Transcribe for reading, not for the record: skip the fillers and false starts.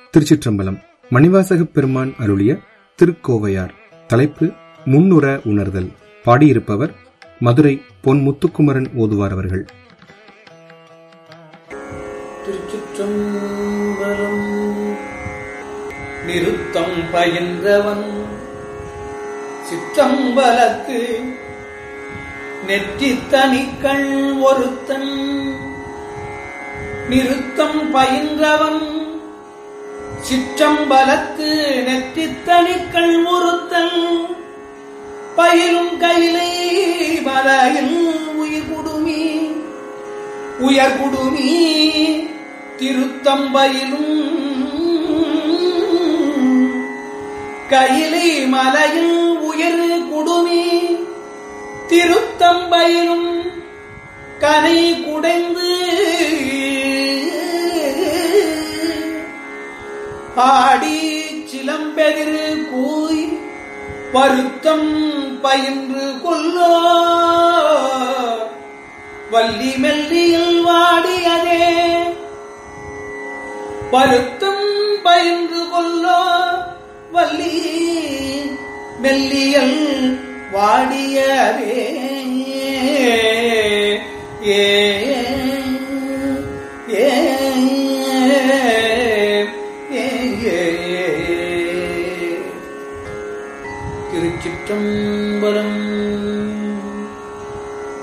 திருச்சிற்றம்பலம். மணிவாசகப் பெருமான் அருளிய திருக்கோவையார். தலைப்பு முன்னுற உணர்தல். பாடியிருப்பவர் மதுரை பொன் முத்துக்குமரன் ஓதுவார் அவர்கள். திருச்சிற்றம்பலம். நிறுத்தம் பயின்றவன் சிற்றம்பலத்து நெற்றி தனிக்கள் ஒருத்தன். நிறுத்தம் பயின்றவன் சிற்றம்பலத்து நெற்றி தனிக்கள் ஒருத்தன். பயிலும் கையிலை மலையில் உயர் குடுமி திருத்தம்பயிலும் கையிலை மலையில் உயர் குடுமி திருத்தம்பயிலும் கனை குடைந்து ஆடி சிலம்பெதிர் கூய் வருத்தம் பயின்று கொல்லோ வள்ளி மெல்லியில் வாடியதே. வருத்தம் பயின்று கொல்லோ வள்ளி மெல்லியல் வாடியதே. ஏ திருச்சிற்றம்பலம்.